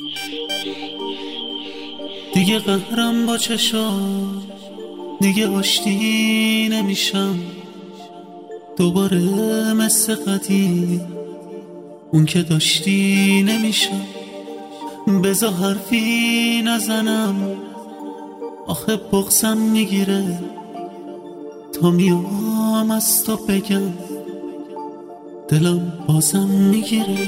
دیگه قهرم با چشام، دیگه آشتی نمیشم دوباره مثل قدیم، اون که داشتی نمیشم. بذار حرفی نزنم آخه بغضم میگیره تا میام از تو بگم دلم بازم میگیره.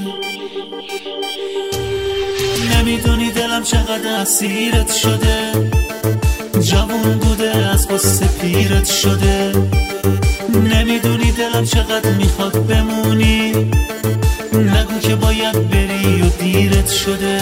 نمیدونی دلم چقدر اسیرت شده، جوون بوده از غصه پیرت شده. نمیدونی دلم چقدر میخواد بمونی، نگو که باید بری و دیرت شده.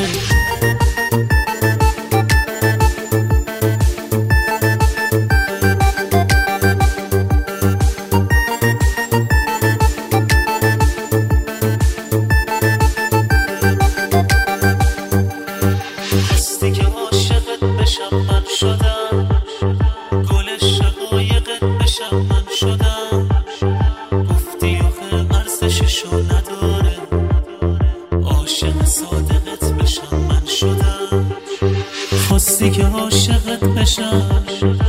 هستی که عاشقت بشم من شدم، گل شقایقت بشم من شدم. گفتی آخه ارزششو نداره، عاشق صادقت بشم من شدم. خواستی که عاشقت بشم،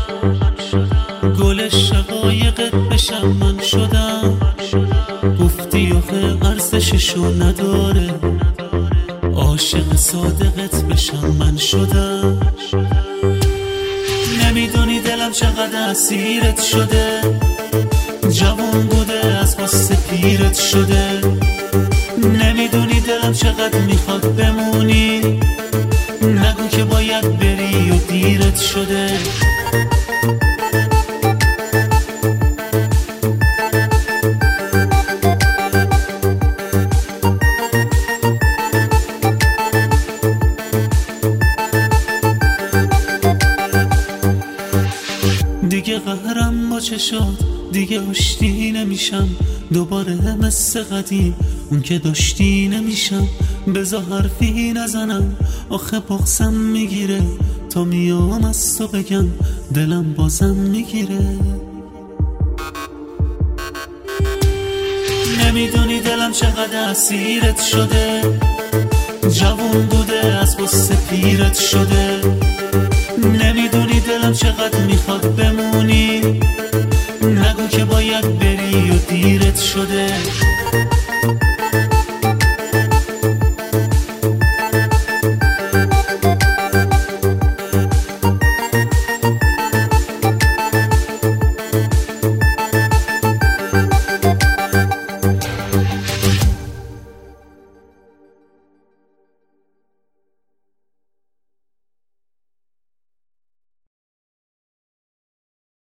گل شقایقت بشم من شدم. گفتی آخه ارزششو نداره، عاشق صادقت بشم من شدم. نمیدونی دلم چقدر اسیرت شده، جوان بوده از غصه پیرت شده. نمیدونی دلم چقدر میخواد بمونی، نگو که باید بری و دیرت شده. دیگه قهرم با چشات، دیگه آشتی نمیشم دوباره مثل قدیم، اون که داشتی نمیشم. بذار حرفی نزنم آخه بغضم میگیره تا میام از تو بگم دلم بازم میگیره. نمیدونی دلم چقدر اسیرت شده، جوون بوده از غصه پیرت شده.